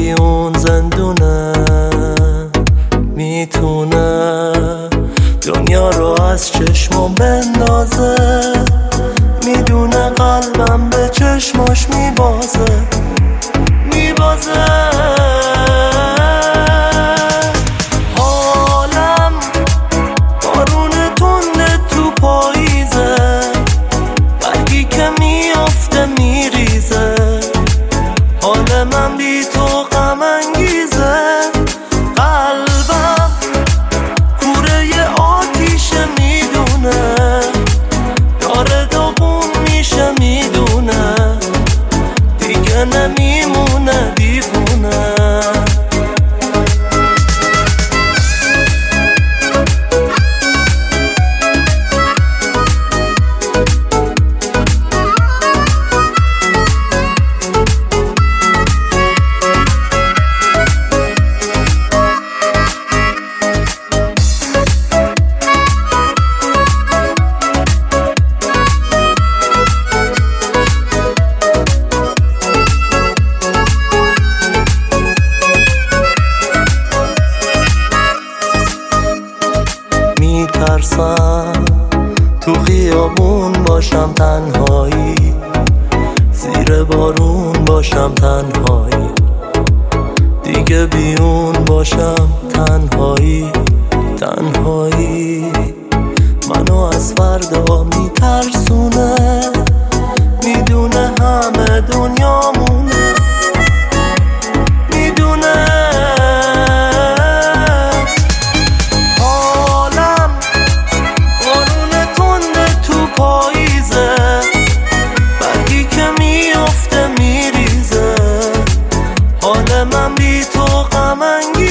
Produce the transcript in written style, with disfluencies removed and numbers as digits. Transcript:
بی اون زندونه میتونه دنیا رو از چشمم بندازه. میدونه قلبم به چشماش میبازه. حالم بارون تنده تو پاییزه، برگی که میافته میریزه. حال من بی تو غم انگیزه. قلبم کوره ی آتیشه میدونه، داره داغون میشه میدونه، دیگه نمیمونه دیوونه. میترسم تو خیابون باشم تنهایی، زیر بارون باشم تنهایی، دیگه بیون باشم تنهایی. منو از فردا میترسونه، میدونه همه دنیامونه، میدونه پاییزه، برگی که میافته میریزه. حال من بی تو غم انگیزه.